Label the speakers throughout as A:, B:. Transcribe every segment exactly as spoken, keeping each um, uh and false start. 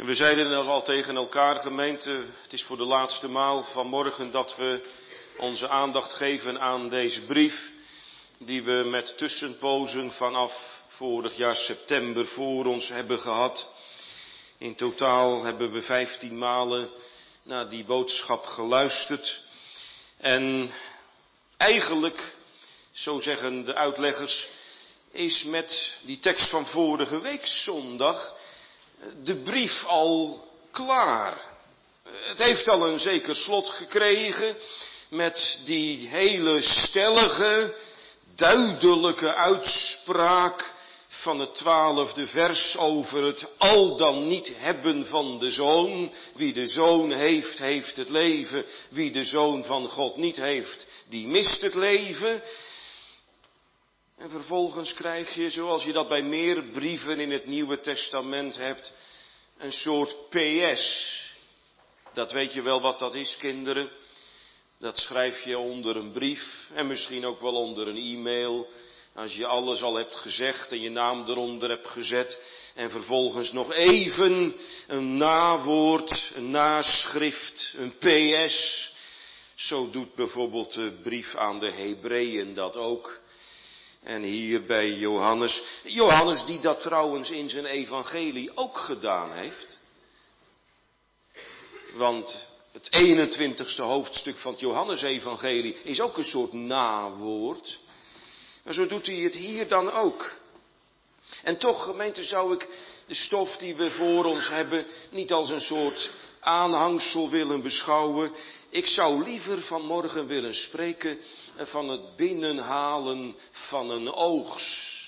A: En we zeiden nog al tegen elkaar, gemeente, het is voor de laatste maal vanmorgen dat we onze aandacht geven aan deze brief, die we met tussenpozen vanaf vorig jaar september voor ons hebben gehad. In totaal hebben we vijftien malen naar die boodschap geluisterd. En eigenlijk, zo zeggen de uitleggers, is met die tekst van vorige week zondag de brief al klaar. Het heeft al een zeker slot gekregen met die hele stellige, duidelijke uitspraak van het twaalfde vers over het al dan niet hebben van de Zoon. Wie de Zoon heeft, heeft het leven. Wie de Zoon van God niet heeft, die mist het leven. En vervolgens krijg je, zoals je dat bij meer brieven in het Nieuwe Testament hebt, een soort P S. Dat weet je wel wat dat is, kinderen. Dat schrijf je onder een brief en misschien ook wel onder een e-mail. Als je alles al hebt gezegd en je naam eronder hebt gezet. En vervolgens nog even een nawoord, een naschrift, een P S. Zo doet bijvoorbeeld de brief aan de Hebreeën dat ook. En hier bij Johannes. Johannes die dat trouwens in zijn evangelie ook gedaan heeft. Want het eenentwintigste hoofdstuk van het Johannesevangelie is ook een soort nawoord. Maar zo doet hij het hier dan ook. En toch, gemeente, zou ik de stof die we voor ons hebben niet als een soort aanhangsel willen beschouwen. Ik zou liever vanmorgen willen spreken van het binnenhalen van een oogst.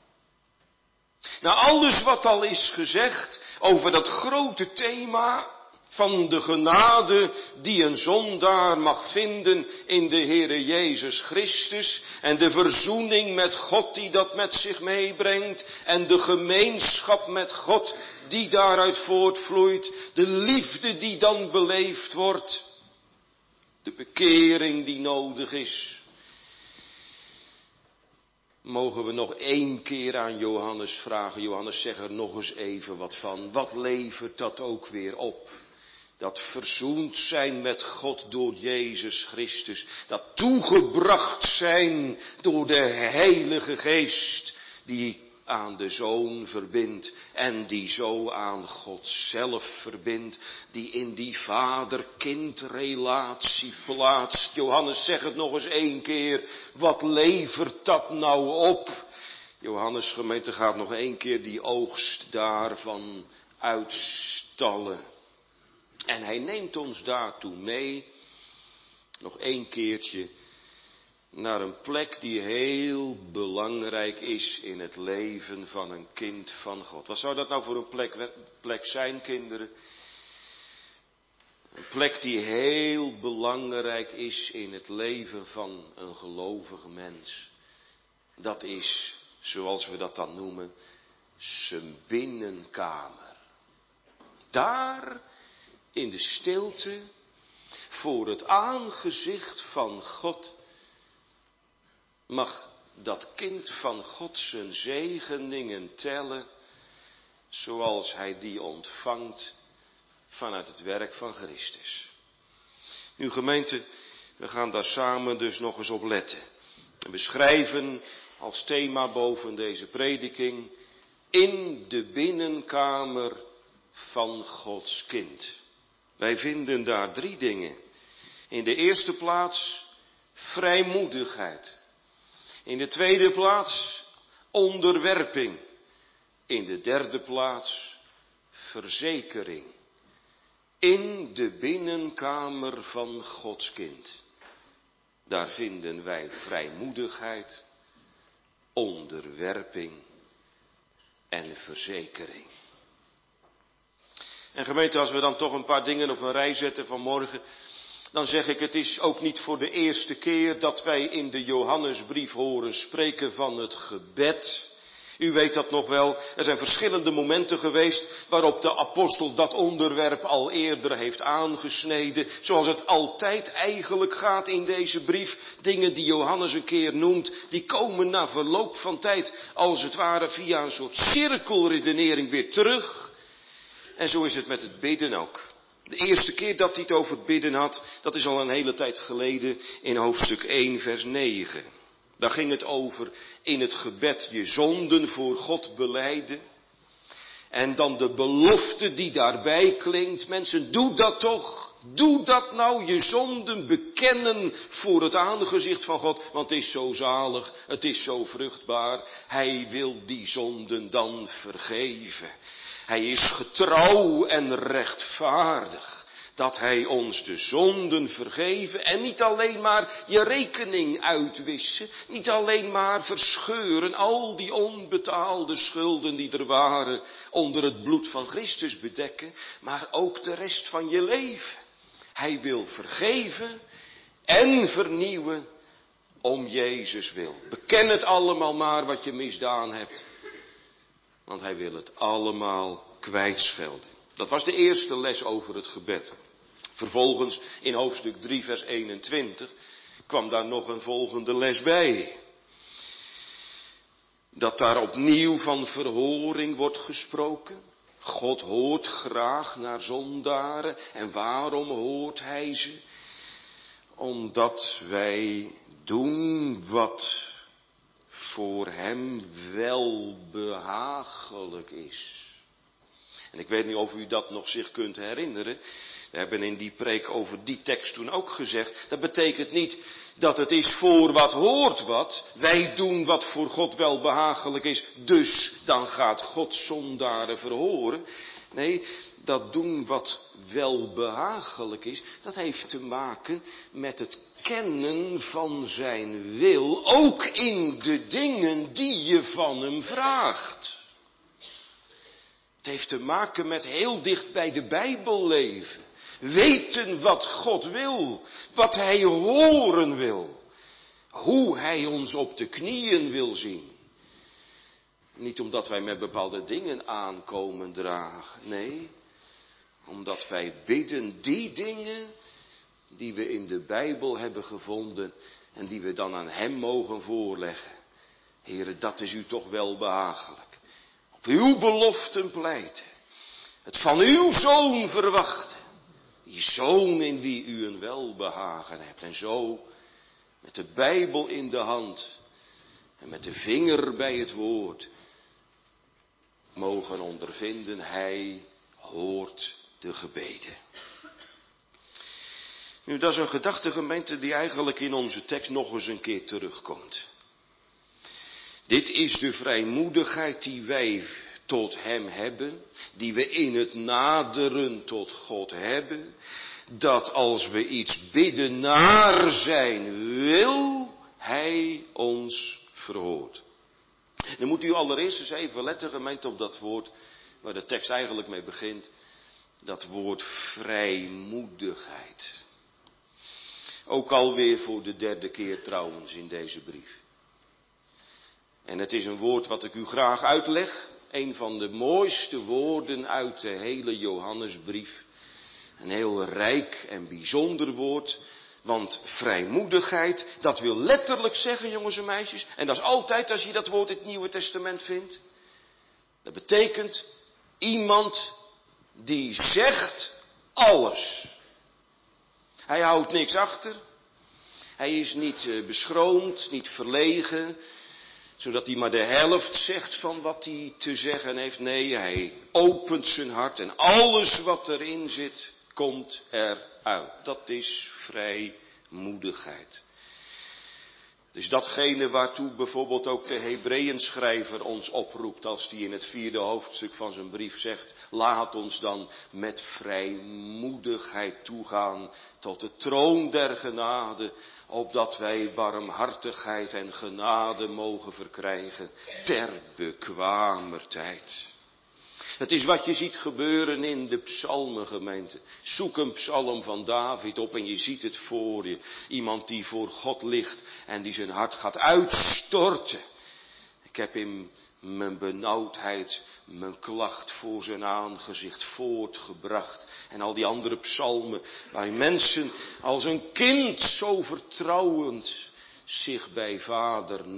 A: Nou, alles wat al is gezegd over dat grote thema van de genade die een zondaar mag vinden in de Heere Jezus Christus. En de verzoening met God die dat met zich meebrengt. En de gemeenschap met God die daaruit voortvloeit. De liefde die dan beleefd wordt. De bekering die nodig is. Mogen we nog één keer aan Johannes vragen. Johannes, zeg er nog eens even wat van. Wat levert dat ook weer op? Dat verzoend zijn met God door Jezus Christus. Dat toegebracht zijn door de Heilige Geest. Die aan de Zoon verbindt. En die zo aan God zelf verbindt. Die in die vader-kind-relatie plaatst. Johannes, zeg het nog eens één keer. Wat levert dat nou op? Johannes, gemeente, gaat nog één keer die oogst daarvan uitstallen. En hij neemt ons daartoe mee, nog één keertje, naar een plek die heel belangrijk is in het leven van een kind van God. Wat zou dat nou voor een plek, plek zijn, kinderen? Een plek die heel belangrijk is in het leven van een gelovige mens. Dat is, zoals we dat dan noemen, zijn binnenkamer. Daar, in de stilte, voor het aangezicht van God, mag dat kind van God zijn zegeningen tellen, zoals hij die ontvangt vanuit het werk van Christus. Nu gemeente, we gaan daar samen dus nog eens op letten. We schrijven als thema boven deze prediking, in de binnenkamer van Gods kind. Wij vinden daar drie dingen. In de eerste plaats vrijmoedigheid. In de tweede plaats onderwerping. In de derde plaats verzekering. In de binnenkamer van Gods kind. Daar vinden wij vrijmoedigheid, onderwerping en verzekering. En gemeente, als we dan toch een paar dingen op een rij zetten vanmorgen, dan zeg ik, het is ook niet voor de eerste keer dat wij in de Johannesbrief horen spreken van het gebed. U weet dat nog wel, er zijn verschillende momenten geweest waarop de apostel dat onderwerp al eerder heeft aangesneden. Zoals het altijd eigenlijk gaat in deze brief. Dingen die Johannes een keer noemt, die komen na verloop van tijd als het ware via een soort cirkelredenering weer terug. En zo is het met het bidden ook. De eerste keer dat hij het over het bidden had, dat is al een hele tijd geleden in hoofdstuk één vers negen. Daar ging het over in het gebed je zonden voor God belijden. En dan de belofte die daarbij klinkt. Mensen, doe dat toch. Doe dat nou, je zonden bekennen voor het aangezicht van God. Want het is zo zalig, het is zo vruchtbaar. Hij wil die zonden dan vergeven. Hij is getrouw en rechtvaardig. Dat hij ons de zonden vergeven en niet alleen maar je rekening uitwissen. Niet alleen maar verscheuren, al die onbetaalde schulden die er waren onder het bloed van Christus bedekken. Maar ook de rest van je leven. Hij wil vergeven en vernieuwen om Jezus wil. Beken het allemaal maar wat je misdaan hebt. Want hij wil het allemaal kwijtschelden. Dat was de eerste les over het gebed. Vervolgens in hoofdstuk drie vers eenentwintig kwam daar nog een volgende les bij. Dat daar opnieuw van verhoring wordt gesproken. God hoort graag naar zondaren. En waarom hoort hij ze? Omdat wij doen wat voor hem wel behagelijk is. En ik weet niet of u dat nog zich kunt herinneren. We hebben in die preek over die tekst toen ook gezegd. Dat betekent niet dat het is voor wat hoort wat. Wij doen wat voor God wel behagelijk is. Dus dan gaat God zondaren verhoren. Nee, dat doen wat wel behagelijk is. Dat heeft te maken met het kennen van zijn wil. Ook in de dingen die je van hem vraagt. Het heeft te maken met heel dicht bij de Bijbel leven. Weten wat God wil. Wat hij horen wil. Hoe hij ons op de knieën wil zien. Niet omdat wij met bepaalde dingen aankomen dragen. Nee, omdat wij bidden die dingen die we in de Bijbel hebben gevonden. En die we dan aan hem mogen voorleggen. Heere, dat is u toch wel behagelijk. Op uw beloften pleiten. Het van uw zoon verwachten. Die zoon in wie u een welbehagen hebt. En zo, met de Bijbel in de hand. En met de vinger bij het woord. Mogen ondervinden, hij hoort de gebeden. Nu, dat is een gedachte, gemeente, die eigenlijk in onze tekst nog eens een keer terugkomt. Dit is de vrijmoedigheid die wij tot hem hebben, die we in het naderen tot God hebben, dat als we iets bidden naar zijn wil, hij ons verhoort. Dan moet u allereerst eens even letten, gemeente, op dat woord waar de tekst eigenlijk mee begint. Dat woord vrijmoedigheid. Ook alweer voor de derde keer trouwens in deze brief. En het is een woord wat ik u graag uitleg. Een van de mooiste woorden uit de hele Johannesbrief. Een heel rijk en bijzonder woord. Want vrijmoedigheid, dat wil letterlijk zeggen, jongens en meisjes. En dat is altijd als je dat woord in het Nieuwe Testament vindt. Dat betekent iemand die zegt alles. Hij houdt niks achter. Hij is niet beschroomd, niet verlegen. Zodat hij maar de helft zegt van wat hij te zeggen heeft. Nee, hij opent zijn hart en alles wat erin zit, komt eruit. Dat is vrijmoedigheid. Het is datgene waartoe bijvoorbeeld ook de Hebreeënschrijver ons oproept. Als hij in het vierde hoofdstuk van zijn brief zegt. Laat ons dan met vrijmoedigheid toegaan tot de troon der genade. Opdat wij barmhartigheid en genade mogen verkrijgen ter bekwamer tijd. Het is wat je ziet gebeuren in de psalmengemeente. Zoek een psalm van David op en je ziet het voor je. Iemand die voor God ligt en die zijn hart gaat uitstorten. Ik heb in mijn benauwdheid mijn klacht voor zijn aangezicht voortgebracht. En al die andere psalmen waar mensen als een kind zo vertrouwend zich bij vader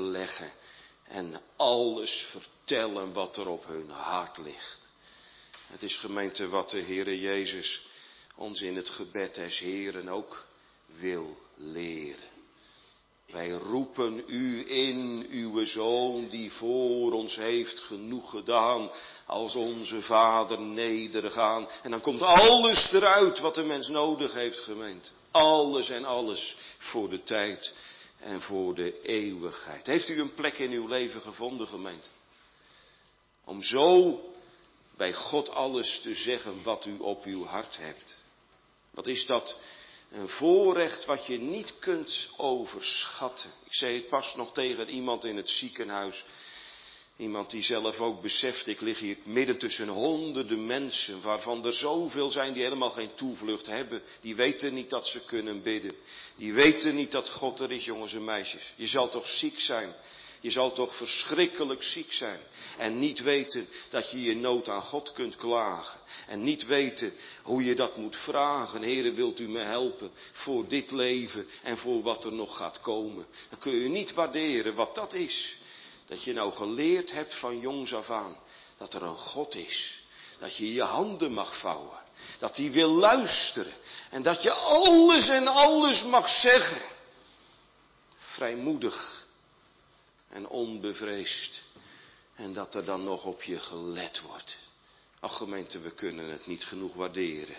A: neerleggen. En alles vertellen wat er op hun hart ligt. Het is gemeente wat de Heere Jezus ons in het gebed des Heeren ook wil leren. Wij roepen u in, uw Zoon die voor ons heeft genoeg gedaan, als onze Vader nedergaan. En dan komt alles eruit wat de mens nodig heeft, gemeente. Alles en alles voor de tijd en voor de eeuwigheid. Heeft u een plek in uw leven gevonden, gemeente? Om zo bij God alles te zeggen wat u op uw hart hebt. Wat is dat? Een voorrecht wat je niet kunt overschatten. Ik zei het pas nog tegen iemand in het ziekenhuis. Iemand die zelf ook beseft, ik lig hier midden tussen honderden mensen, waarvan er zoveel zijn die helemaal geen toevlucht hebben. Die weten niet dat ze kunnen bidden. Die weten niet dat God er is, jongens en meisjes. Je zal toch ziek zijn. Je zal toch verschrikkelijk ziek zijn. En niet weten dat je je nood aan God kunt klagen. En niet weten hoe je dat moet vragen. Heere, wilt u me helpen voor dit leven en voor wat er nog gaat komen. Dan kun je niet waarderen wat dat is. Dat je nou geleerd hebt van jongs af aan. Dat er een God is. Dat je je handen mag vouwen. Dat hij wil luisteren. En dat je alles en alles mag zeggen. Vrijmoedig. En onbevreesd. En dat er dan nog op je gelet wordt. Ach gemeente, we kunnen het niet genoeg waarderen.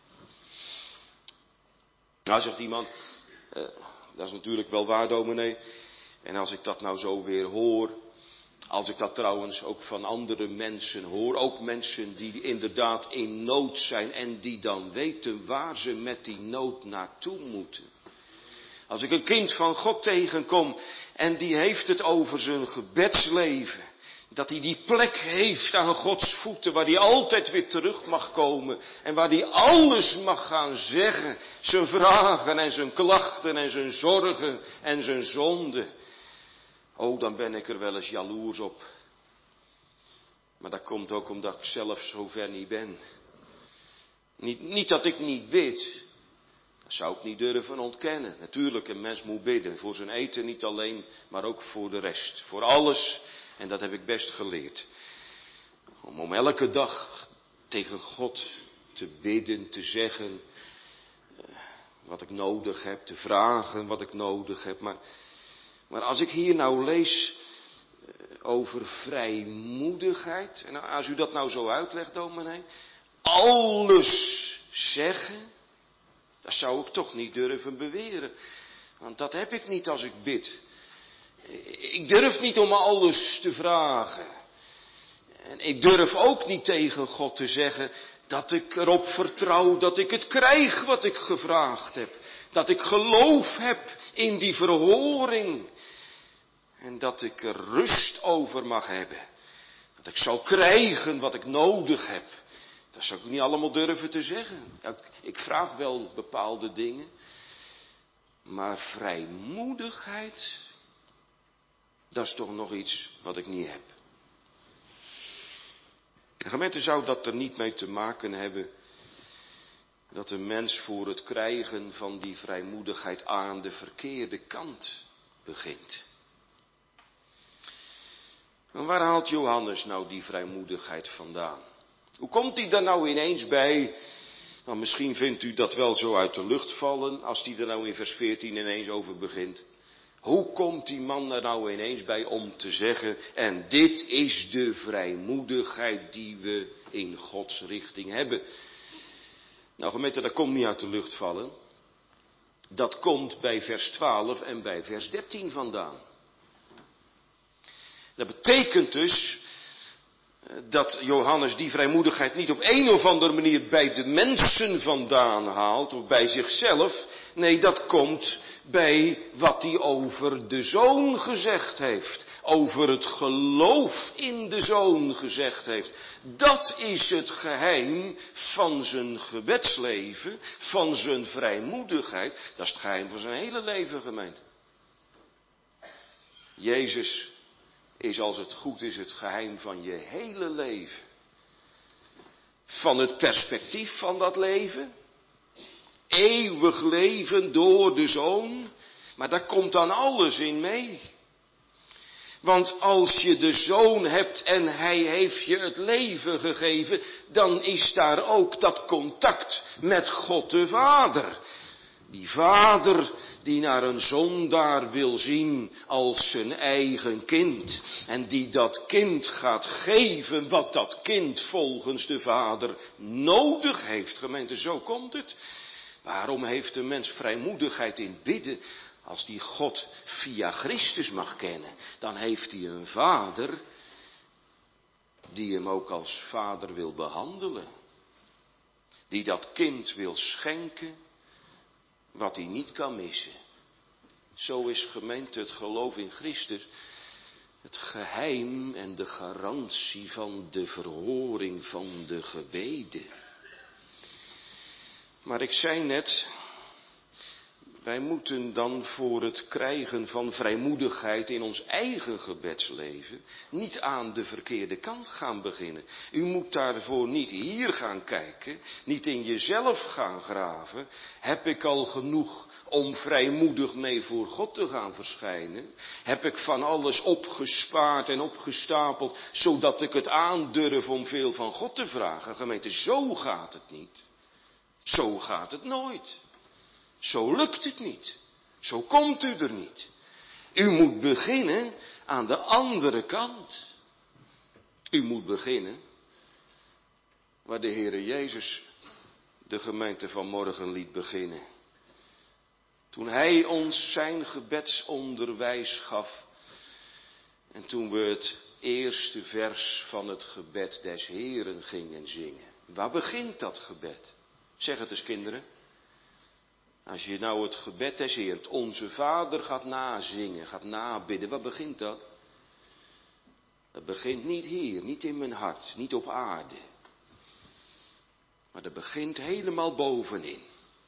A: Nou zegt iemand, uh, dat is natuurlijk wel waar dominee. En als ik dat nou zo weer hoor. Als ik dat trouwens ook van andere mensen hoor. Ook mensen die inderdaad in nood zijn. En die dan weten waar ze met die nood naartoe moeten. Als ik een kind van God tegenkom en die heeft het over zijn gebedsleven. Dat hij die plek heeft aan Gods voeten waar hij altijd weer terug mag komen. En waar hij alles mag gaan zeggen. Zijn vragen en zijn klachten en zijn zorgen en zijn zonden. Oh, dan ben ik er wel eens jaloers op. Maar dat komt ook omdat ik zelf zo ver niet ben. Niet, niet dat ik niet bid. Dat zou ik niet durven ontkennen. Natuurlijk, een mens moet bidden. Voor zijn eten niet alleen, maar ook voor de rest. Voor alles. En dat heb ik best geleerd. Om om elke dag tegen God te bidden, te zeggen wat ik nodig heb. Te vragen wat ik nodig heb. Maar, maar als ik hier nou lees over vrijmoedigheid. En als u dat nou zo uitlegt, dominee. Alles zeggen. Dat zou ik toch niet durven beweren. Want dat heb ik niet als ik bid. Ik durf niet om alles te vragen. En ik durf ook niet tegen God te zeggen dat ik erop vertrouw dat ik het krijg wat ik gevraagd heb. Dat ik geloof heb in die verhoring. En dat ik er rust over mag hebben. Dat ik zal krijgen wat ik nodig heb. Dat zou ik niet allemaal durven te zeggen. Ik vraag wel bepaalde dingen. Maar vrijmoedigheid, dat is toch nog iets wat ik niet heb. De gemeente zou dat er niet mee te maken hebben. Dat een mens voor het krijgen van die vrijmoedigheid aan de verkeerde kant begint. Maar waar haalt Johannes nou die vrijmoedigheid vandaan? Hoe komt hij daar nou ineens bij? Nou, misschien vindt u dat wel zo uit de lucht vallen, als hij er nou in vers veertien ineens over begint. Hoe komt die man er nou ineens bij om te zeggen, en dit is de vrijmoedigheid die we in Gods richting hebben? Nou gemeente, dat komt niet uit de lucht vallen. Dat komt bij vers twaalf en bij vers dertien vandaan. Dat betekent dus dat Johannes die vrijmoedigheid niet op een of andere manier bij de mensen vandaan haalt, of bij zichzelf. Nee, dat komt bij wat hij over de Zoon gezegd heeft. Over het geloof in de Zoon gezegd heeft. Dat is het geheim van zijn gebedsleven, van zijn vrijmoedigheid. Dat is het geheim van zijn hele leven, gemeente. Jezus is, als het goed is, het geheim van je hele leven. Van het perspectief van dat leven. Eeuwig leven door de Zoon. Maar daar komt dan alles in mee. Want als je de Zoon hebt en hij heeft je het leven gegeven, dan is daar ook dat contact met God de Vader. Die Vader die naar een zondaar wil zien als zijn eigen kind. En die dat kind gaat geven wat dat kind volgens de Vader nodig heeft. Gemeente, zo komt het. Waarom heeft de mens vrijmoedigheid in bidden? Als die God via Christus mag kennen, dan heeft hij een Vader die hem ook als Vader wil behandelen. Die dat kind wil schenken wat hij niet kan missen. Zo is, gemeente, het geloof in Christus het geheim en de garantie van de verhoring van de gebeden. Maar ik zei net, wij moeten dan voor het krijgen van vrijmoedigheid in ons eigen gebedsleven niet aan de verkeerde kant gaan beginnen. U moet daarvoor niet hier gaan kijken, niet in jezelf gaan graven. Heb ik al genoeg om vrijmoedig mee voor God te gaan verschijnen? Heb ik van alles opgespaard en opgestapeld, zodat ik het aandurf om veel van God te vragen? Gemeente, zo gaat het niet. Zo gaat het nooit. Zo lukt het niet. Zo komt u er niet. U moet beginnen aan de andere kant. U moet beginnen waar de Heere Jezus de gemeente van morgen liet beginnen. Toen Hij ons zijn gebedsonderwijs gaf. En toen we het eerste vers van het gebed des Heeren gingen zingen. Waar begint dat gebed? Zeg het eens, kinderen. Als je nou het gebed des Heeren, het Onze Vader gaat nazingen, gaat nabidden, waar begint dat? Dat begint niet hier, niet in mijn hart, niet op aarde. Maar dat begint helemaal bovenin.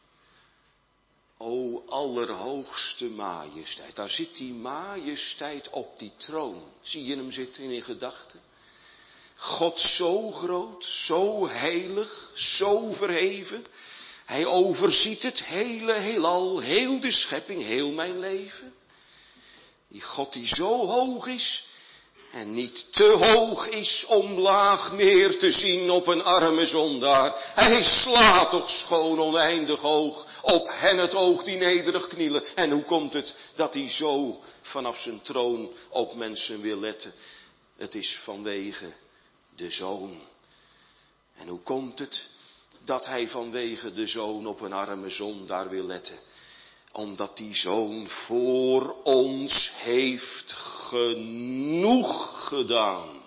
A: O allerhoogste majesteit, daar zit die majesteit op die troon. Zie je hem zitten in je gedachten? God zo groot, zo heilig, zo verheven. Hij overziet het hele heelal, heel de schepping, heel mijn leven. Die God die zo hoog is en niet te hoog is om laag neer te zien op een arme zondaar. Hij slaat toch schoon oneindig hoog op hen het oog die nederig knielen. En hoe komt het dat hij zo vanaf zijn troon op mensen wil letten? Het is vanwege de Zoon. En hoe komt het dat hij vanwege de Zoon op een arme zondaar wil letten? Omdat die Zoon voor ons heeft genoeg gedaan.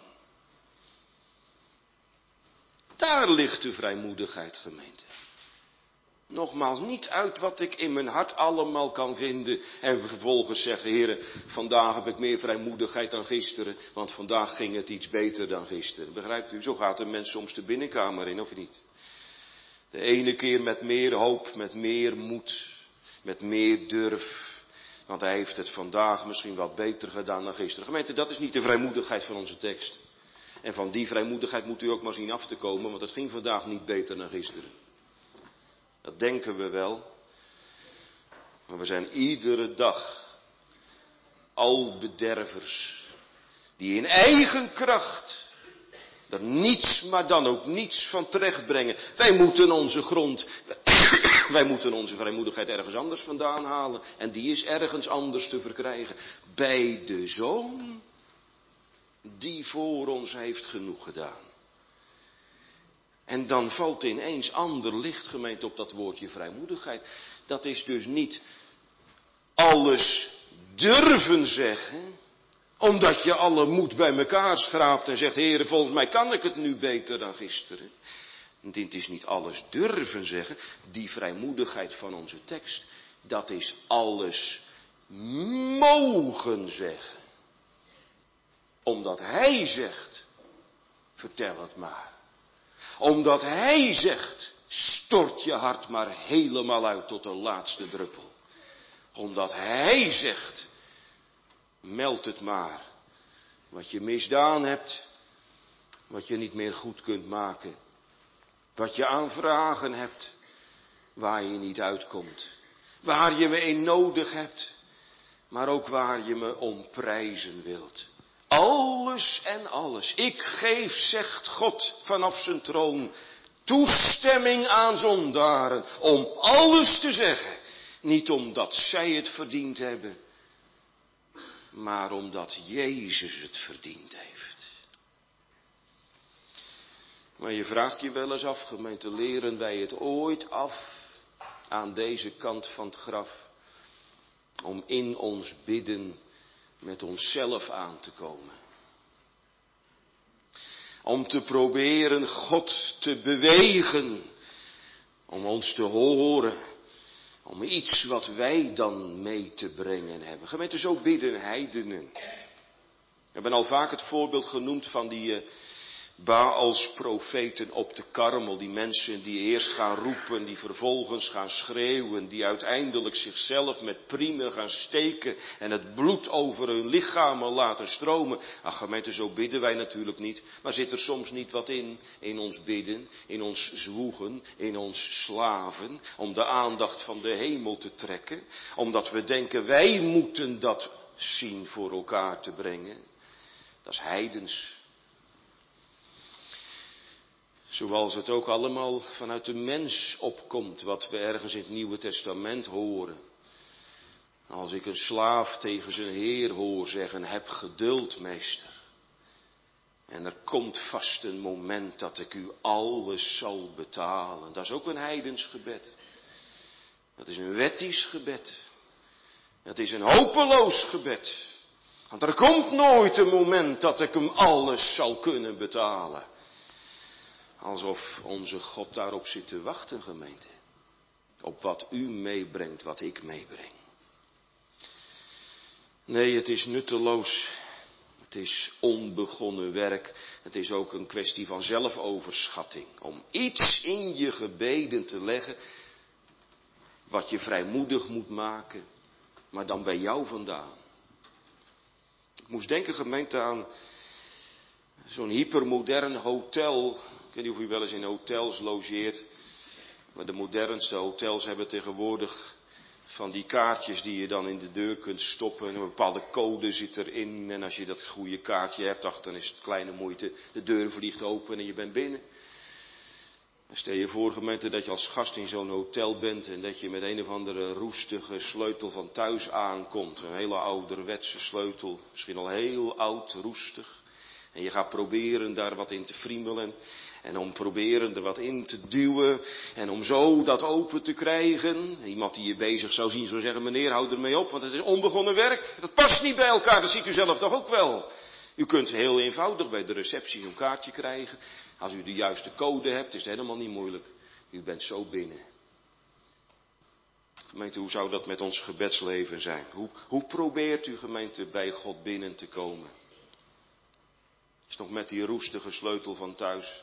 A: Daar ligt de vrijmoedigheid, gemeente. Nogmaals, niet uit wat ik in mijn hart allemaal kan vinden en vervolgens zeggen, heren, vandaag heb ik meer vrijmoedigheid dan gisteren, want vandaag ging het iets beter dan gisteren. Begrijpt u? Zo gaat een mens soms de binnenkamer in, of niet? De ene keer met meer hoop, met meer moed, met meer durf. Want hij heeft het vandaag misschien wat beter gedaan dan gisteren. Gemeente, dat is niet de vrijmoedigheid van onze tekst. En van die vrijmoedigheid moet u ook maar zien af te komen, want het ging vandaag niet beter dan gisteren. Dat denken we wel. Maar we zijn iedere dag al bedervers die in eigen kracht er niets, maar dan ook niets van terechtbrengen. Wij moeten onze grond, wij moeten onze vrijmoedigheid ergens anders vandaan halen. En die is ergens anders te verkrijgen. Bij de Zoon die voor ons heeft genoeg gedaan. En dan valt ineens ander licht, gemeente, op dat woordje vrijmoedigheid. Dat is dus niet alles durven zeggen, omdat je alle moed bij elkaar schraapt en zegt, Heere, volgens mij kan ik het nu beter dan gisteren. Dit is niet alles durven zeggen, die vrijmoedigheid van onze tekst, dat is alles mogen zeggen. Omdat Hij zegt, vertel het maar. Omdat Hij zegt, stort je hart maar helemaal uit tot de laatste druppel. Omdat Hij zegt, meld het maar. Wat je misdaan hebt, wat je niet meer goed kunt maken. Wat je aan vragen hebt, waar je niet uitkomt. Waar je me in nodig hebt, maar ook waar je me om prijzen wilt. Alles en alles. Ik geef, zegt God vanaf zijn troon, toestemming aan zondaren om alles te zeggen. Niet omdat zij het verdiend hebben, maar omdat Jezus het verdiend heeft. Maar je vraagt je wel eens af, gemeente, leren wij het ooit af aan deze kant van het graf, om in ons bidden met onszelf aan te komen. Om te proberen God te bewegen, om ons te horen, om iets wat wij dan mee te brengen hebben. Gemeente, zo bidden heidenen. We hebben al vaak het voorbeeld genoemd van die uh, Baals profeten op de Karmel. Die mensen die eerst gaan roepen, die vervolgens gaan schreeuwen. Die uiteindelijk zichzelf met priemen gaan steken en het bloed over hun lichamen laten stromen. Ach gemeente, zo bidden wij natuurlijk niet. Maar zit er soms niet wat in, in ons bidden, in ons zwoegen, in ons slaven. Om de aandacht van de hemel te trekken. Omdat we denken wij moeten dat zien voor elkaar te brengen. Dat is heidens. Zoals het ook allemaal vanuit de mens opkomt, wat we ergens in het Nieuwe Testament horen. Als ik een slaaf tegen zijn heer hoor zeggen, heb geduld, meester. En er komt vast een moment dat ik u alles zal betalen. Dat is ook een heidens gebed. Dat is een wettisch gebed. Dat is een hopeloos gebed. Want er komt nooit een moment dat ik hem alles zal kunnen betalen. Alsof onze God daarop zit te wachten, gemeente. Op wat u meebrengt, wat ik meebreng. Nee, het is nutteloos. Het is onbegonnen werk. Het is ook een kwestie van zelfoverschatting. Om iets in je gebeden te leggen, wat je vrijmoedig moet maken, maar dan bij jou vandaan. Ik moest denken, gemeente, aan zo'n hypermodern hotel. Ik weet niet of u wel eens in hotels logeert. Maar de modernste hotels hebben tegenwoordig van die kaartjes die je dan in de deur kunt stoppen. Een bepaalde code zit erin. En als je dat goede kaartje hebt, ach, dan is het kleine moeite. De deur vliegt open en je bent binnen. Dan stel je voor, gemeente, dat je als gast in zo'n hotel bent. En dat je met een of andere roestige sleutel van thuis aankomt. Een hele ouderwetse sleutel. Misschien al heel oud, roestig. En je gaat proberen daar wat in te friemelen. En om proberen er wat in te duwen. En om zo dat open te krijgen. Iemand die je bezig zou zien zou zeggen, meneer, houd ermee op. Want het is onbegonnen werk. Dat past niet bij elkaar. Dat ziet u zelf toch ook wel. U kunt heel eenvoudig bij de receptie zo'n kaartje krijgen. Als u de juiste code hebt, is het helemaal niet moeilijk. U bent zo binnen. Gemeente, hoe zou dat met ons gebedsleven zijn? Hoe, hoe probeert u, gemeente, bij God binnen te komen? Is nog met die roestige sleutel van thuis?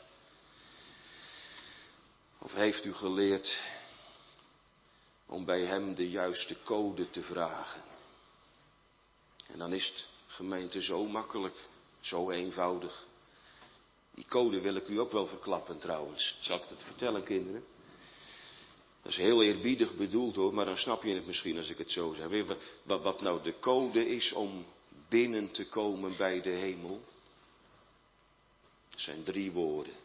A: Of heeft u geleerd om bij hem de juiste code te vragen? En dan is het, gemeente, zo makkelijk, zo eenvoudig. Die code wil ik u ook wel verklappen trouwens. Zal ik het vertellen, kinderen? Dat is heel eerbiedig bedoeld hoor, maar dan snap je het misschien als ik het zo zeg. Weet je wat, wat nou de code is om binnen te komen bij de hemel? Het zijn drie woorden.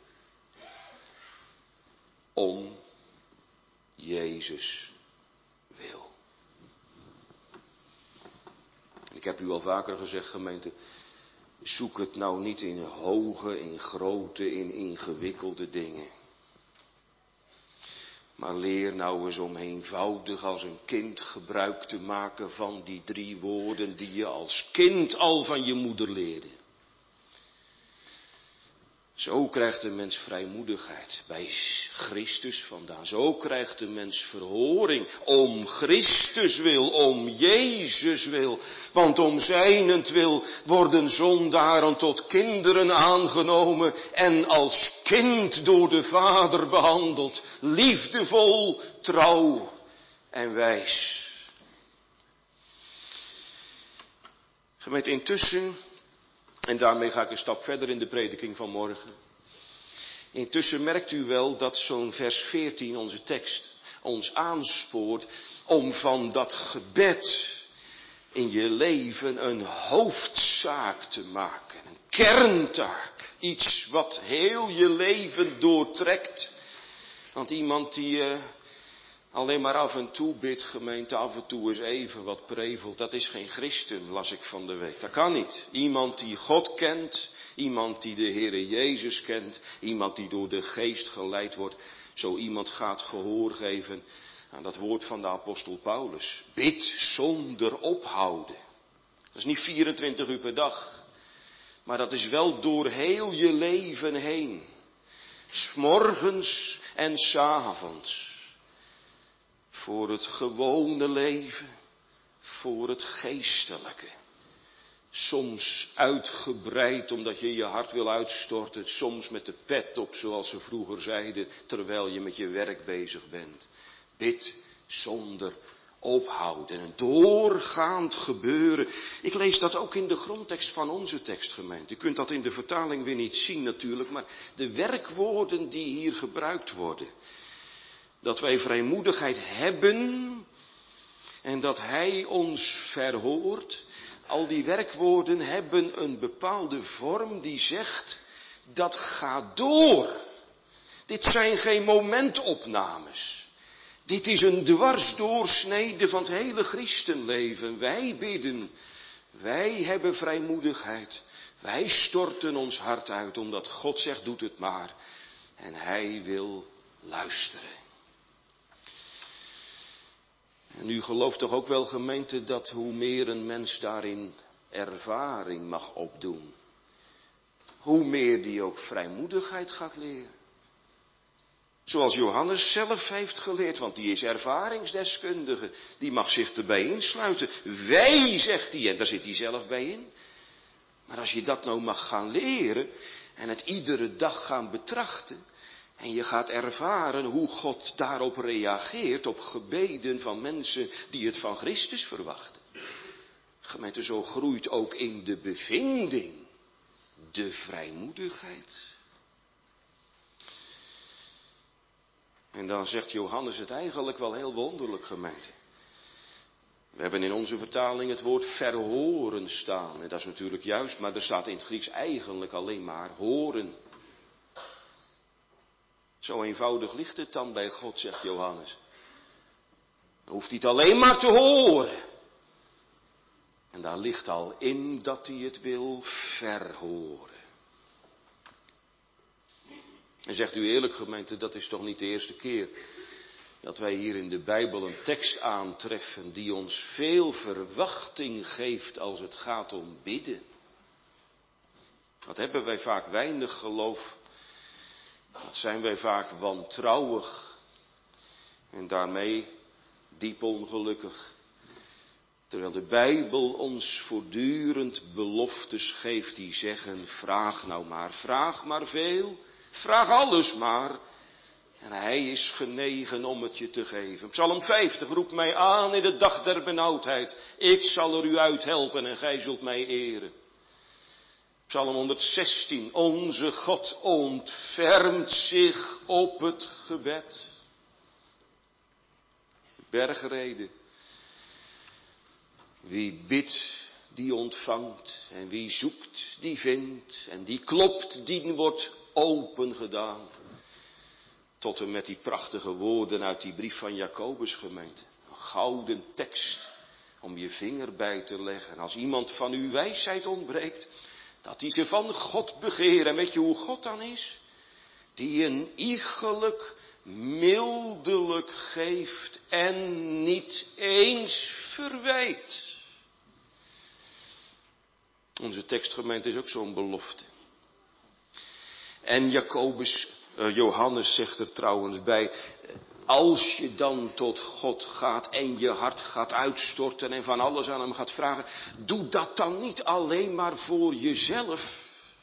A: Om Jezus wil. Ik heb u al vaker gezegd, gemeente, zoek het nou niet in hoge, in grote, in ingewikkelde dingen. Maar leer nou eens om eenvoudig als een kind gebruik te maken van die drie woorden die je als kind al van je moeder leerde. Zo krijgt de mens vrijmoedigheid bij Christus vandaan. Zo krijgt de mens verhoring om Christus wil, om Jezus wil. Want om zijnentwil worden zondaren tot kinderen aangenomen en als kind door de Vader behandeld. Liefdevol, trouw en wijs. Gemeente, intussen... En daarmee ga ik een stap verder in de prediking van morgen. Intussen merkt u wel dat zo'n vers veertien, onze tekst, ons aanspoort om van dat gebed in je leven een hoofdzaak te maken. Een kerntaak. Iets wat heel je leven doortrekt. Want iemand die uh, alleen maar af en toe bidt, gemeente, af en toe eens even wat prevelt, dat is geen christen, las ik van de week. Dat kan niet. Iemand die God kent, iemand die de Heere Jezus kent, iemand die door de geest geleid wordt, zo iemand gaat gehoor geven aan dat woord van de apostel Paulus. Bid zonder ophouden. Dat is niet vierentwintig uur per dag, maar dat is wel door heel je leven heen. 's Morgens en 's avonds. Voor het gewone leven, voor het geestelijke. Soms uitgebreid omdat je je hart wil uitstorten, soms met de pet op zoals ze vroeger zeiden, terwijl je met je werk bezig bent. Bid zonder ophouden, een doorgaand gebeuren. Ik lees dat ook in de grondtekst van onze tekst, gemeente. U kunt dat in de vertaling weer niet zien natuurlijk, maar de werkwoorden die hier gebruikt worden. Dat wij vrijmoedigheid hebben en dat Hij ons verhoort. Al die werkwoorden hebben een bepaalde vorm die zegt, dat gaat door. Dit zijn geen momentopnames. Dit is een dwarsdoorsnede van het hele christenleven. Wij bidden, wij hebben vrijmoedigheid. Wij storten ons hart uit omdat God zegt, doet het maar. En Hij wil luisteren. En u gelooft toch ook wel, gemeente, dat hoe meer een mens daarin ervaring mag opdoen, hoe meer die ook vrijmoedigheid gaat leren. Zoals Johannes zelf heeft geleerd, want die is ervaringsdeskundige, die mag zich erbij insluiten. Wij, zegt hij, en daar zit hij zelf bij in. Maar als je dat nou mag gaan leren en het iedere dag gaan betrachten, en je gaat ervaren hoe God daarop reageert, op gebeden van mensen die het van Christus verwachten. Gemeente, zo groeit ook in de bevinding de vrijmoedigheid. En dan zegt Johannes het eigenlijk wel heel wonderlijk, gemeente. We hebben in onze vertaling het woord verhoren staan. En dat is natuurlijk juist, maar er staat in het Grieks eigenlijk alleen maar horen. Zo eenvoudig ligt het dan bij God, zegt Johannes. Dan hoeft hij het alleen maar te horen. En daar ligt al in dat hij het wil verhoren. En zegt u eerlijk, gemeente, dat is toch niet de eerste keer dat wij hier in de Bijbel een tekst aantreffen die ons veel verwachting geeft als het gaat om bidden. Wat hebben wij vaak weinig geloof. Wat zijn wij vaak wantrouwig en daarmee diep ongelukkig. Terwijl de Bijbel ons voortdurend beloftes geeft die zeggen, vraag nou maar, vraag maar veel, vraag alles maar. En Hij is genegen om het je te geven. Psalm vijftig roept mij aan in de dag der benauwdheid. Ik zal er u uithelpen en gij zult mij eren. Psalm honderdzestien, onze God ontfermt zich op het gebed. Bergrede. Wie bidt, die ontvangt. En wie zoekt, die vindt. En die klopt, die wordt open gedaan. Tot en met die prachtige woorden uit die brief van Jacobus, gemeente. Een gouden tekst om je vinger bij te leggen. En als iemand van uw wijsheid ontbreekt, dat hij ze van God begeert. En weet je hoe God dan is? Die een iegelijk, mildelijk geeft en niet eens verwijt. Onze tekstgemeente is ook zo'n belofte. En Jacobus, uh, Johannes zegt er trouwens bij, als je dan tot God gaat en je hart gaat uitstorten en van alles aan hem gaat vragen, doe dat dan niet alleen maar voor jezelf.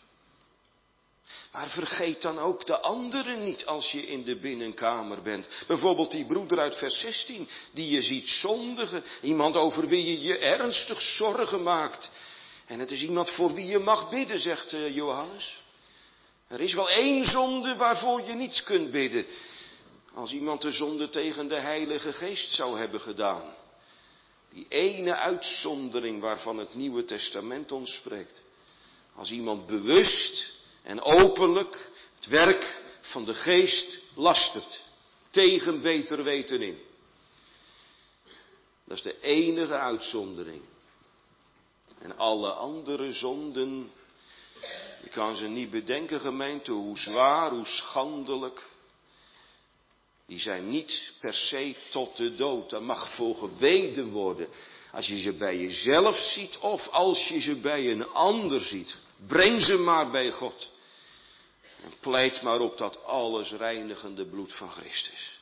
A: Maar vergeet dan ook de anderen niet als je in de binnenkamer bent. Bijvoorbeeld die broeder uit vers zestien, die je ziet zondigen. Iemand over wie je je ernstig zorgen maakt. En het is iemand voor wie je mag bidden, zegt uh, Johannes. Er is wel één zonde waarvoor je niets kunt bidden. Als iemand de zonde tegen de Heilige Geest zou hebben gedaan. Die ene uitzondering waarvan het Nieuwe Testament ons spreekt. Als iemand bewust en openlijk het werk van de geest lastert. Tegen beter weten in. Dat is de enige uitzondering. En alle andere zonden, je kan ze niet bedenken, gemeente, hoe zwaar, hoe schandelijk. Die zijn niet per se tot de dood. Daar mag voor gebeden worden. Als je ze bij jezelf ziet of als je ze bij een ander ziet. Breng ze maar bij God. En pleit maar op dat alles reinigende bloed van Christus.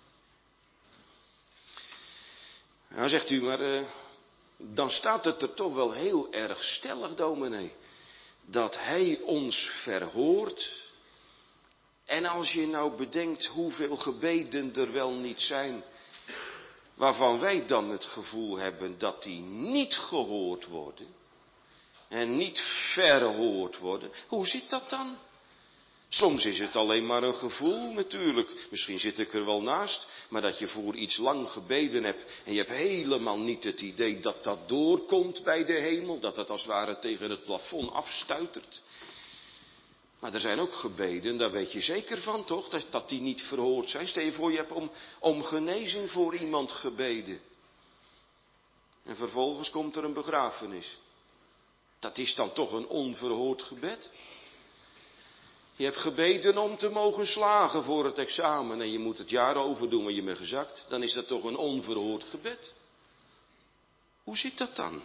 A: Nou zegt u, maar uh, dan staat het er toch wel heel erg stellig, dominee. Dat hij ons verhoort. En als je nou bedenkt hoeveel gebeden er wel niet zijn, waarvan wij dan het gevoel hebben dat die niet gehoord worden en niet verhoord worden. Hoe zit dat dan? Soms is het alleen maar een gevoel natuurlijk. Misschien zit ik er wel naast, maar dat je voor iets lang gebeden hebt en je hebt helemaal niet het idee dat dat doorkomt bij de hemel, dat het als het ware tegen het plafond afstuitert. Maar er zijn ook gebeden, daar weet je zeker van toch, dat, dat die niet verhoord zijn. Stel je voor, je hebt om, om genezing voor iemand gebeden. En vervolgens komt er een begrafenis. Dat is dan toch een onverhoord gebed? Je hebt gebeden om te mogen slagen voor het examen en je moet het jaar overdoen, want je bent gezakt. Dan is dat toch een onverhoord gebed? Hoe zit dat dan?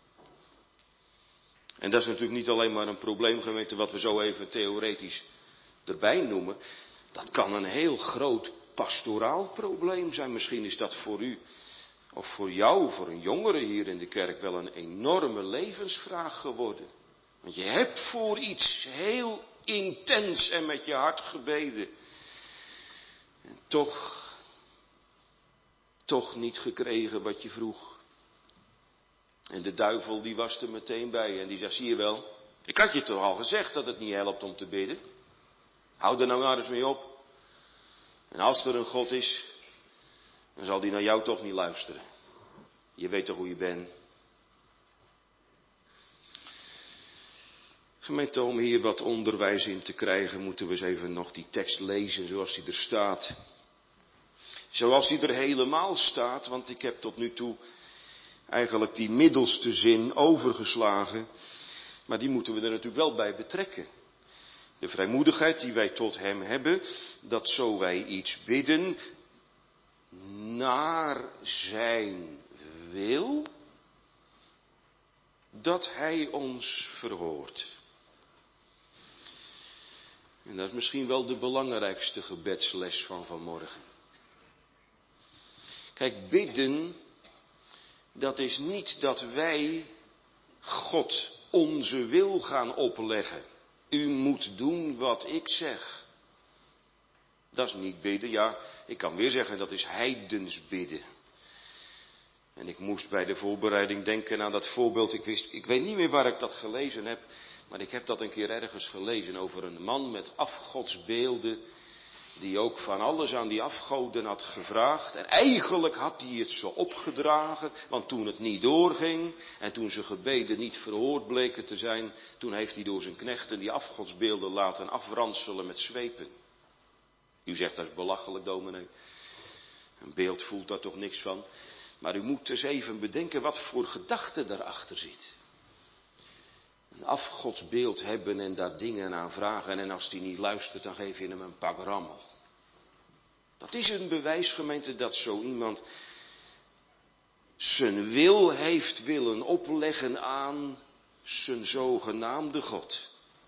A: En dat is natuurlijk niet alleen maar een probleem, gemeente, wat we zo even theoretisch erbij noemen. Dat kan een heel groot pastoraal probleem zijn. Misschien is dat voor u, of voor jou, voor een jongere hier in de kerk, wel een enorme levensvraag geworden. Want je hebt voor iets heel intens en met je hart gebeden. En toch, toch niet gekregen wat je vroeg. En de duivel die was er meteen bij en die zegt, zie je wel, ik had je toch al gezegd dat het niet helpt om te bidden. Hou er nou maar eens mee op. En als er een God is, dan zal die naar jou toch niet luisteren. Je weet toch hoe je bent. Gemeente, om hier wat onderwijs in te krijgen, moeten we eens even nog die tekst lezen zoals die er staat. Zoals die er helemaal staat, want ik heb tot nu toe eigenlijk die middelste zin overgeslagen, maar die moeten we er natuurlijk wel bij betrekken. De vrijmoedigheid die wij tot hem hebben, dat zo wij iets bidden, naar zijn wil, dat hij ons verhoort. En dat is misschien wel de belangrijkste gebedsles van vanmorgen. Kijk, bidden, dat is niet dat wij God onze wil gaan opleggen. U moet doen wat ik zeg. Dat is niet bidden. Ja, ik kan weer zeggen dat is heidens bidden. En ik moest bij de voorbereiding denken aan dat voorbeeld. Ik wist, ik weet niet meer waar ik dat gelezen heb. Maar ik heb dat een keer ergens gelezen over een man met afgodsbeelden. Die ook van alles aan die afgoden had gevraagd. En eigenlijk had hij het zo opgedragen. Want toen het niet doorging. En toen zijn gebeden niet verhoord bleken te zijn. Toen heeft hij door zijn knechten die afgodsbeelden laten afranselen met zweepen. U zegt dat is belachelijk, dominee. Een beeld voelt daar toch niks van. Maar u moet eens even bedenken wat voor gedachte daarachter zit. Een afgodsbeeld hebben en daar dingen aan vragen. En als die niet luistert, dan geef je hem een pak rammel. Dat is een bewijs, gemeente, dat zo iemand zijn wil heeft willen opleggen aan zijn zogenaamde God.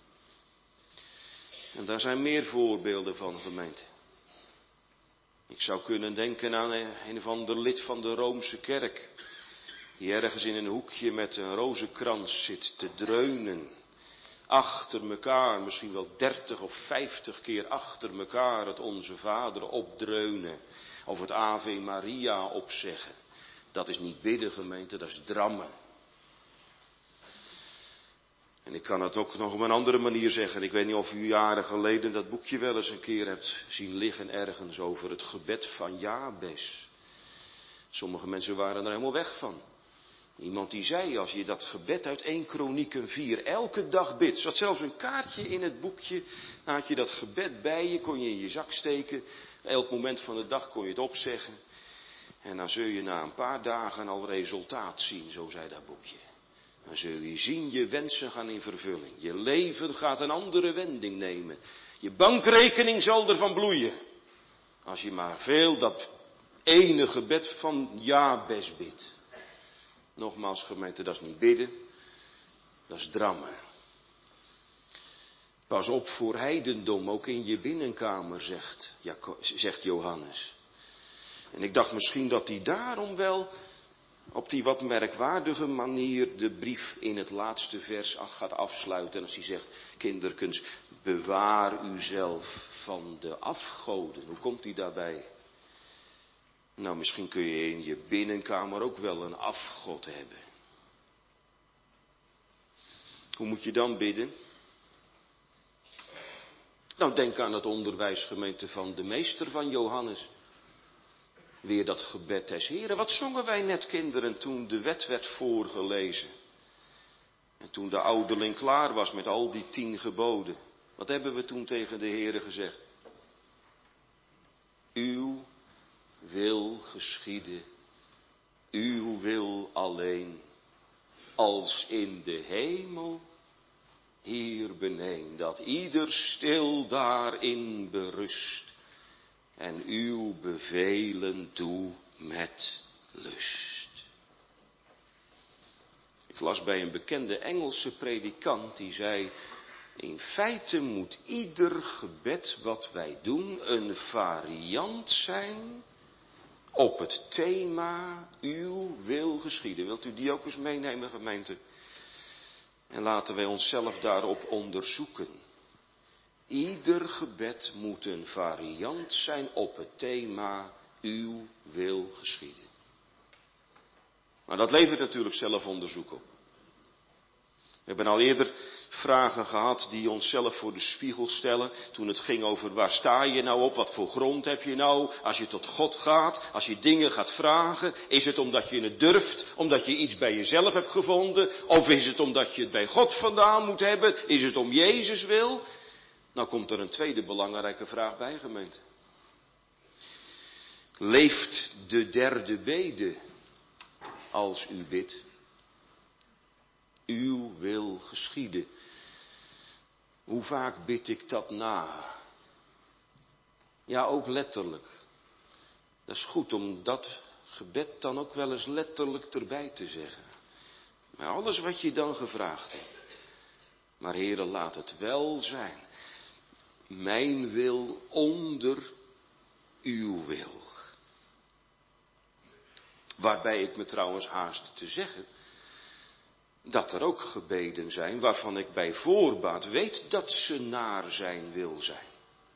A: En daar zijn meer voorbeelden van, gemeente. Ik zou kunnen denken aan een of ander lid van de Roomse kerk. Die ergens in een hoekje met een rozenkrans zit te dreunen. Achter elkaar, misschien wel dertig of vijftig keer achter elkaar het Onze Vader opdreunen. Of het Ave Maria opzeggen. Dat is niet bidden, gemeente, dat is drammen. En ik kan het ook nog op een andere manier zeggen. Ik weet niet of u jaren geleden dat boekje wel eens een keer hebt zien liggen ergens over het gebed van Jabes. Sommige mensen waren er helemaal weg van. Iemand die zei, als je dat gebed uit eerste Kronieken vier elke dag bidt. Er zat zelfs een kaartje in het boekje. Dan had je dat gebed bij je, kon je in je zak steken. Elk moment van de dag kon je het opzeggen. En dan zul je na een paar dagen al resultaat zien, zo zei dat boekje. Dan zul je zien, je wensen gaan in vervulling. Je leven gaat een andere wending nemen. Je bankrekening zal ervan bloeien. Als je maar veel dat ene gebed van Jabes bidt. Nogmaals gemeente, dat is niet bidden. Dat is drammen. Pas op voor heidendom, ook in je binnenkamer, zegt, zegt Johannes. En ik dacht misschien dat hij daarom wel op die wat merkwaardige manier de brief in het laatste vers gaat afsluiten. En als hij zegt, kinderkens, bewaar uzelf van de afgoden. Hoe komt hij daarbij? Nou, misschien kun je in je binnenkamer ook wel een afgod hebben. Hoe moet je dan bidden? Nou, denk aan het onderwijsgemeente van de meester van Johannes. Weer dat gebed des Heren. Wat zongen wij net, kinderen, toen de wet werd voorgelezen? En toen de ouderling klaar was met al die tien geboden. Wat hebben we toen tegen de Heren gezegd? Uw wil geschieden, uw wil alleen, als in de hemel, hier beneden, dat ieder stil daarin berust en uw bevelen doe met lust. Ik las bij een bekende Engelse predikant die zei, in feite moet ieder gebed wat wij doen een variant zijn op het thema, uw wil geschieden. Wilt u die ook eens meenemen, gemeente? En laten wij onszelf daarop onderzoeken. Ieder gebed moet een variant zijn op het thema, uw wil geschieden. Maar dat levert natuurlijk zelfonderzoek op. We hebben al eerder vragen gehad die onszelf voor de spiegel stellen. Toen het ging over waar sta je nou op, wat voor grond heb je nou. Als je tot God gaat, als je dingen gaat vragen. Is het omdat je het durft, omdat je iets bij jezelf hebt gevonden. Of is het omdat je het bij God vandaan moet hebben. Is het om Jezus wil. Nou komt er een tweede belangrijke vraag bij, gemeente. Leeft de derde bede als u bidt? Uw wil geschieden. Hoe vaak bid ik dat na? Ja, ook letterlijk. Dat is goed om dat gebed dan ook wel eens letterlijk erbij te zeggen. Maar alles wat je dan gevraagd hebt. Maar Heere, laat het wel zijn. Mijn wil onder uw wil. Waarbij ik me trouwens haast te zeggen dat er ook gebeden zijn waarvan ik bij voorbaat weet dat ze naar zijn wil zijn.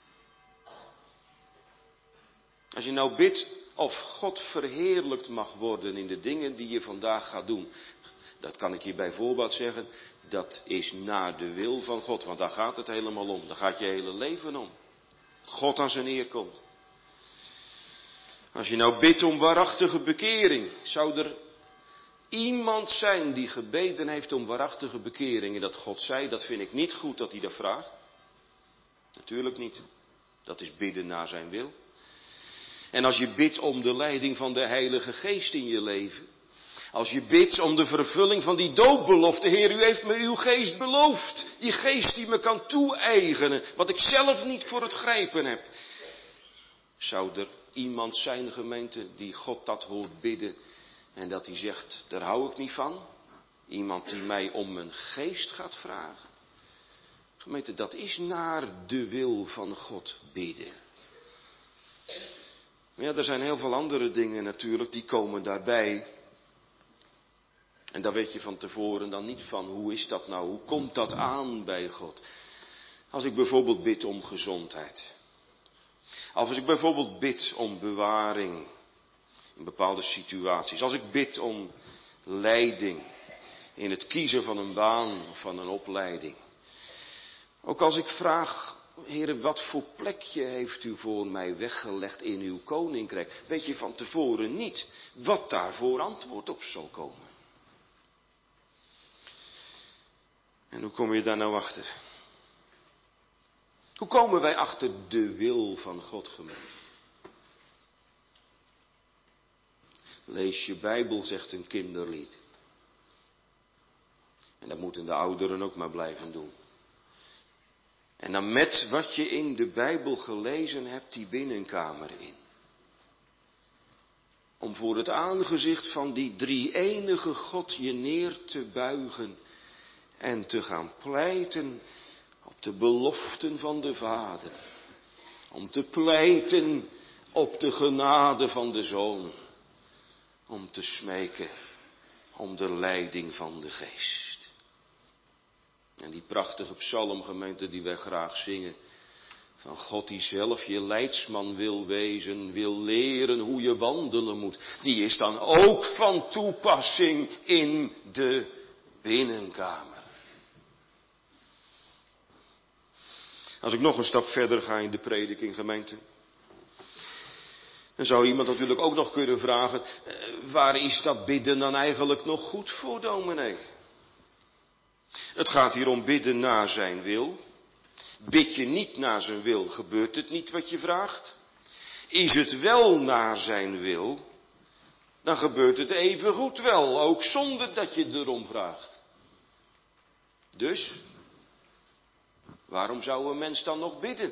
A: Als je nou bidt of God verheerlijkt mag worden in de dingen die je vandaag gaat doen. Dat kan ik je bij voorbaat zeggen, dat is naar de wil van God. Want daar gaat het helemaal om, daar gaat je hele leven om. God aan zijn eer komt. Als je nou bidt om waarachtige bekering, zou er iemand zijn die gebeden heeft om waarachtige bekering en dat God zei, dat vind ik niet goed dat hij dat vraagt. Natuurlijk niet. Dat is bidden naar zijn wil. En als je bidt om de leiding van de Heilige Geest in je leven. Als je bidt om de vervulling van die doopbelofte. Heer, u heeft me uw geest beloofd. Die geest die me kan toe-eigenen. Wat ik zelf niet voor het grijpen heb. Zou er iemand zijn, gemeente, die God dat hoort bidden. En dat hij zegt, daar hou ik niet van. Iemand die mij om mijn geest gaat vragen. Gemeente, dat is naar de wil van God bidden. Maar ja, er zijn heel veel andere dingen natuurlijk, die komen daarbij. En daar weet je van tevoren dan niet van, hoe is dat nou, hoe komt dat aan bij God? Als ik bijvoorbeeld bid om gezondheid. Als ik bijvoorbeeld bid om bewaring in bepaalde situaties. Als ik bid om leiding in het kiezen van een baan of van een opleiding. Ook als ik vraag, Heere, wat voor plekje heeft u voor mij weggelegd in uw koninkrijk? Weet je van tevoren niet wat daar voor antwoord op zal komen. En hoe kom je daar nou achter? Hoe komen wij achter de wil van God, gemeente? Lees je Bijbel, zegt een kinderlied. En dat moeten de ouderen ook maar blijven doen. En dan met wat je in de Bijbel gelezen hebt, die binnenkamer in. Om voor het aangezicht van die drie-enige God je neer te buigen en te gaan pleiten op de beloften van de Vader. Om te pleiten op de genade van de Zoon. Om te smeken om de leiding van de Geest. En die prachtige psalmgemeente die wij graag zingen. Van God die zelf je leidsman wil wezen, wil leren hoe je wandelen moet. Die is dan ook van toepassing in de binnenkamer. Als ik nog een stap verder ga in de prediking, gemeente. Dan zou iemand natuurlijk ook nog kunnen vragen, waar is dat bidden dan eigenlijk nog goed voor, dominee? Het gaat hier om bidden naar zijn wil. Bid je niet naar zijn wil, gebeurt het niet wat je vraagt. Is het wel naar zijn wil, dan gebeurt het even goed wel, ook zonder dat je erom vraagt. Dus, waarom zou een mens dan nog bidden?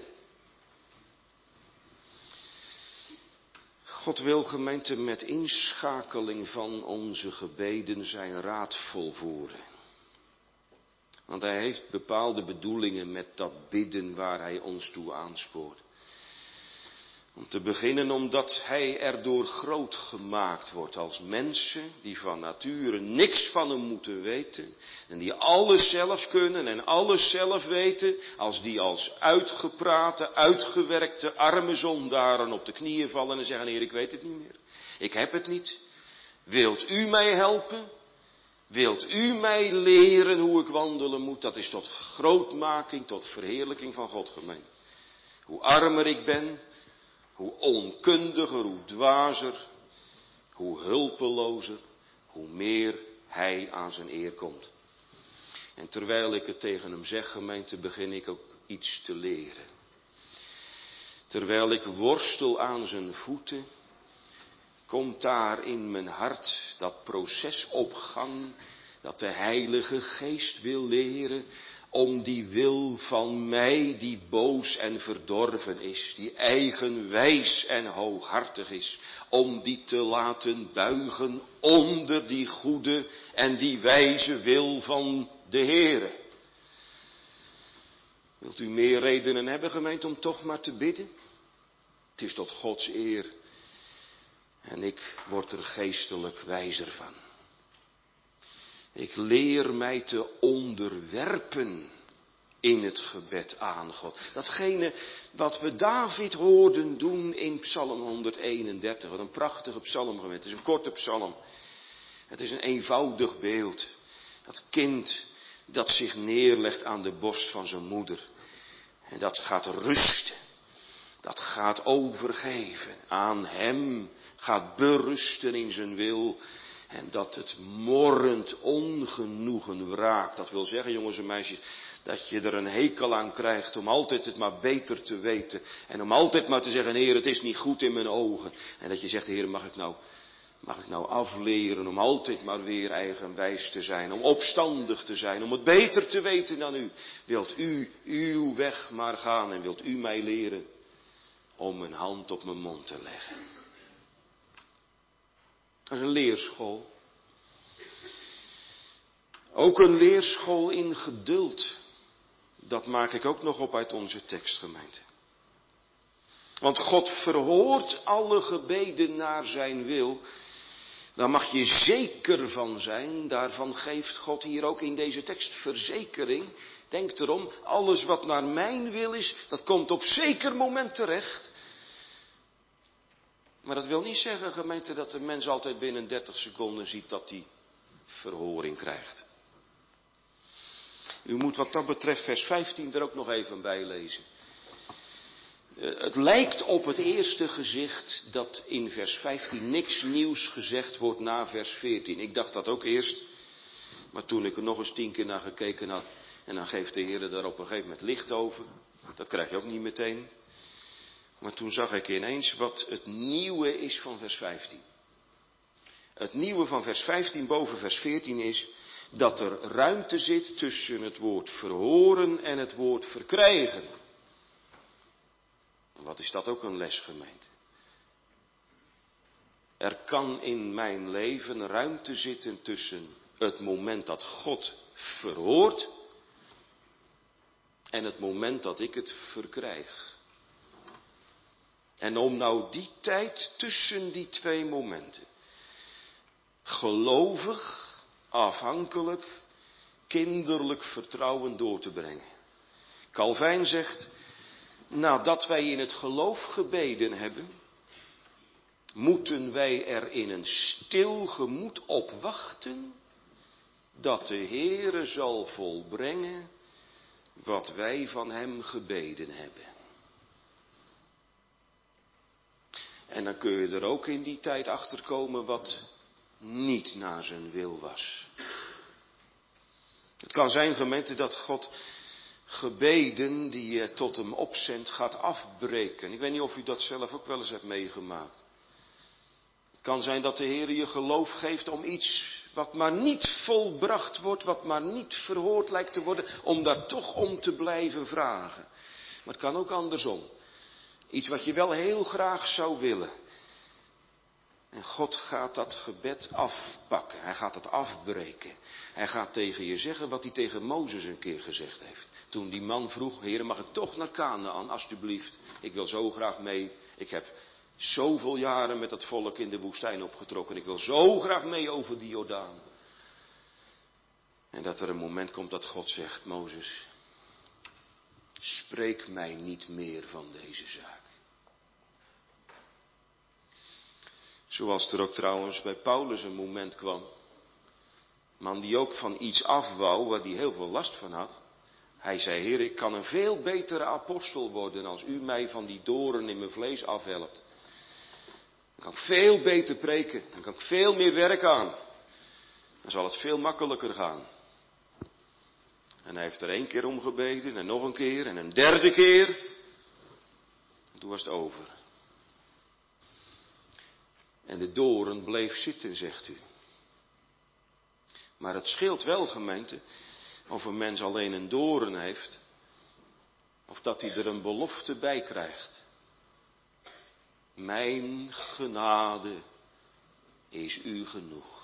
A: God wil, gemeente, met inschakeling van onze gebeden zijn raad volvoeren. Want hij heeft bepaalde bedoelingen met dat bidden waar hij ons toe aanspoort. Om te beginnen omdat hij erdoor groot gemaakt wordt als mensen die van nature niks van hem moeten weten. En die alles zelf kunnen en alles zelf weten. Als die als uitgeprate, uitgewerkte arme zondaren op de knieën vallen en zeggen, Heer, ik weet het niet meer. Ik heb het niet. Wilt u mij helpen? Wilt u mij leren hoe ik wandelen moet? Dat is tot grootmaking, tot verheerlijking van God, gemeente. Hoe armer ik ben, hoe onkundiger, hoe dwazer, hoe hulpelozer, hoe meer hij aan zijn eer komt. En terwijl ik het tegen hem zeg, gemeente, begin ik ook iets te leren. Terwijl ik worstel aan zijn voeten, komt daar in mijn hart dat proces op gang, dat de Heilige Geest wil leren om die wil van mij die boos en verdorven is, die eigenwijs en hooghartig is, om die te laten buigen onder die goede en die wijze wil van de Heere. Wilt u meer redenen hebben, gemeente, om toch maar te bidden? Het is tot Gods eer. En ik word er geestelijk wijzer van. Ik leer mij te onderwerpen in het gebed aan God. Datgene wat we David hoorden doen in Psalm honderdeenendertig. Wat een prachtige psalm gemeente. Het is een korte psalm. Het is een eenvoudig beeld. Dat kind dat zich neerlegt aan de borst van zijn moeder. En dat gaat rusten. Dat gaat overgeven aan hem, gaat berusten in zijn wil. En dat het morrend ongenoegen wraakt. Dat wil zeggen, jongens en meisjes, dat je er een hekel aan krijgt om altijd het maar beter te weten. En om altijd maar te zeggen, Heer, het is niet goed in mijn ogen. En dat je zegt, Heer, mag ik nou, mag ik nou afleren om altijd maar weer eigenwijs te zijn. Om opstandig te zijn, om het beter te weten dan u. Wilt u uw weg maar gaan en wilt u mij leren om een hand op mijn mond te leggen. Dat is een leerschool. Ook een leerschool in geduld. Dat maak ik ook nog op uit onze tekstgemeente. Want God verhoort alle gebeden naar zijn wil. Daar mag je zeker van zijn. Daarvan geeft God hier ook in deze tekst verzekering. Denk erom, alles wat naar mijn wil is, dat komt op zeker moment terecht. Maar dat wil niet zeggen, gemeente, dat de mens altijd binnen dertig seconden ziet dat hij verhoring krijgt. U moet wat dat betreft vers vijftien er ook nog even bij lezen. Het lijkt op het eerste gezicht dat in vers vijftien niks nieuws gezegd wordt na vers veertien. Ik dacht dat ook eerst. Maar toen ik er nog eens tien keer naar gekeken had, en dan geeft de Heer daar op een gegeven moment licht over. Dat krijg je ook niet meteen. Maar toen zag ik ineens wat het nieuwe is van vers vijftien. Het nieuwe van vers vijftien boven vers veertien is dat er ruimte zit tussen het woord verhoren en het woord verkrijgen. Wat is dat ook een les, gemeente? Er kan in mijn leven ruimte zitten tussen het moment dat God verhoort en het moment dat ik het verkrijg. En om nou die tijd tussen die twee momenten gelovig, afhankelijk, kinderlijk vertrouwen door te brengen. Calvijn zegt, nadat wij in het geloof gebeden hebben, moeten wij er in een stil gemoed op wachten dat de Heere zal volbrengen wat wij van hem gebeden hebben. En dan kun je er ook in die tijd achter komen wat niet naar zijn wil was. Het kan zijn, gemeente, dat God gebeden die je tot hem opzendt gaat afbreken. Ik weet niet of u dat zelf ook wel eens hebt meegemaakt. Het kan zijn dat de Heer je geloof geeft om iets wat maar niet volbracht wordt, wat maar niet verhoord lijkt te worden, om daar toch om te blijven vragen. Maar het kan ook andersom. Iets wat je wel heel graag zou willen. En God gaat dat gebed afpakken. Hij gaat het afbreken. Hij gaat tegen je zeggen wat hij tegen Mozes een keer gezegd heeft. Toen die man vroeg, Heer, mag ik toch naar Kanaan, alstublieft. Ik wil zo graag mee. Ik heb zoveel jaren met dat volk in de woestijn opgetrokken. Ik wil zo graag mee over die Jordaan. En dat er een moment komt dat God zegt, Mozes, spreek mij niet meer van deze zaak. Zoals er ook trouwens bij Paulus een moment kwam. Man die ook van iets af wou, waar hij heel veel last van had. Hij zei, Heer, ik kan een veel betere apostel worden als u mij van die doren in mijn vlees afhelpt. Dan kan ik veel beter preken, dan kan ik veel meer werk aan. Dan zal het veel makkelijker gaan. En hij heeft er één keer om gebeden en nog een keer en een derde keer. En toen was het over. En de doorn bleef zitten, zegt u. Maar het scheelt wel, gemeente, of een mens alleen een doorn heeft, of dat hij er een belofte bij krijgt. Mijn genade is u genoeg.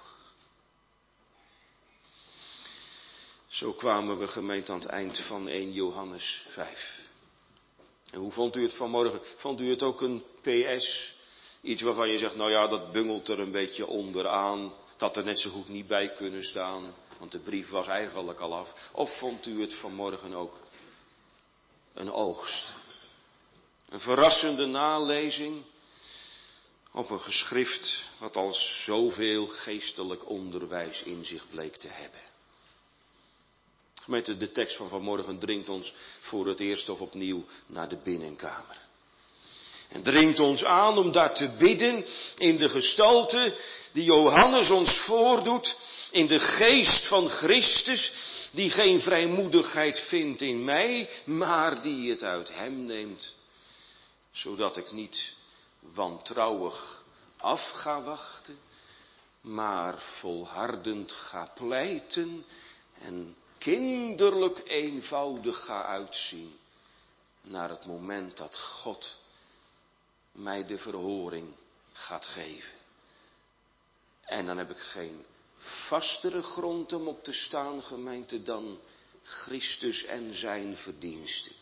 A: Zo kwamen we, gemeente, aan het eind van eerste Johannes vijf. En hoe vond u het vanmorgen? Vond u het ook een P S? Iets waarvan je zegt, nou ja, dat bungelt er een beetje onderaan. Dat er net zo goed niet bij kunnen staan. Want de brief was eigenlijk al af. Of vond u het vanmorgen ook een oogst? Een verrassende nalezing op een geschrift wat al zoveel geestelijk onderwijs in zich bleek te hebben. Gemeente, de tekst van vanmorgen dringt ons voor het eerst of opnieuw naar de binnenkamer. En dringt ons aan om daar te bidden in de gestalte die Johannes ons voordoet, in de geest van Christus, die geen vrijmoedigheid vindt in mij, maar die het uit hem neemt, zodat ik niet wantrouwig af ga wachten, maar volhardend ga pleiten en kinderlijk eenvoudig ga uitzien naar het moment dat God mij de verhoring gaat geven. En dan heb ik geen vastere grond om op te staan, gemeente, dan Christus en zijn verdiensten.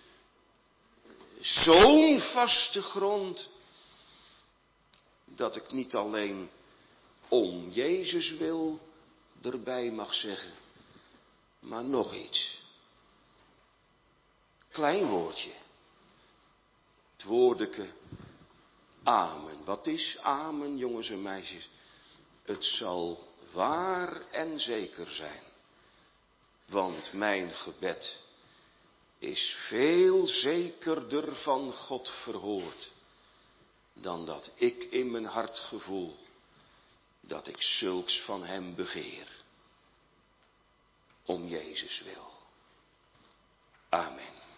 A: Zo'n vaste grond, dat ik niet alleen om Jezus wil erbij mag zeggen, maar nog iets. Klein woordje. Het woordeke amen. Wat is amen, jongens en meisjes? Het zal waar en zeker zijn. Want mijn gebed is veel zekerder van God verhoord dan dat ik in mijn hart gevoel dat ik zulks van hem begeer. om Jezus wil. Amen.